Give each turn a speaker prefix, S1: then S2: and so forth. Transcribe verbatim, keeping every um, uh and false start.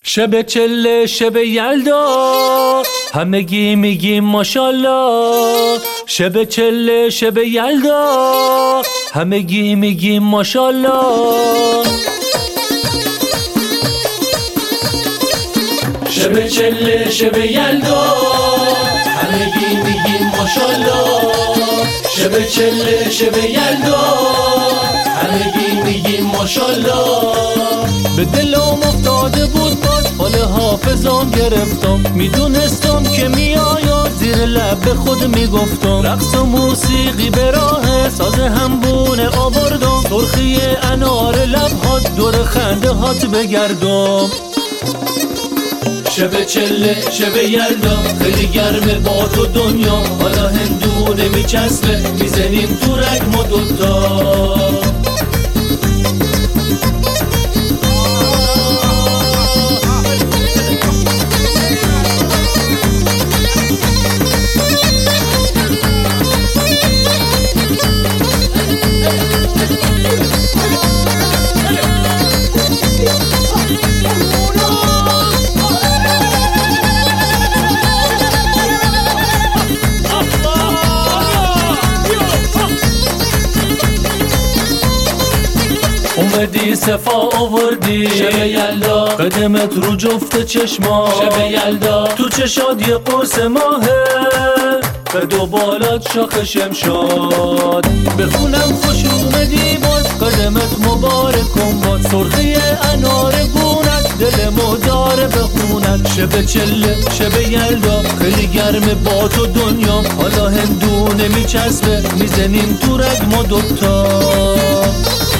S1: شب چله شب یلدا همگی میگیم ماشالله. شب چله شب یلدا همگی میگیم ماشالله. شب چله شب یلدا همگی میگیم ماشالله. شب چله شب یلدا همگی میگیم ماشالله. به دلم افتاده بود باز حال حافظم گرفتم، میدونستم که میآید زیر لب به خود میگفتم. رقص و موسیقی به راه ساز همبونه آوردم، سرخی انار لبهات دور خنده هات بگردم. شب چله شب یلدا خیلی گرمه با تو دنیا، حالا هندونه میچسبه میزنیم تو رگم دوتا. اومدی صفا آوردی شب یلدا، قدمت رو جفت چشما شب یلدا. تو چشاد یه قرص ماهه به دو بالات شاخ شمشاد. بخونم خوش اومدی باز قدمت مبارکم باد، سرخی انار گونت دلمو داره بخونت. شب چله شب یلدا خیلی گرمه با تو دنیا، حالا هندونه میچسبه میزنیم تو رگ ما دوتا.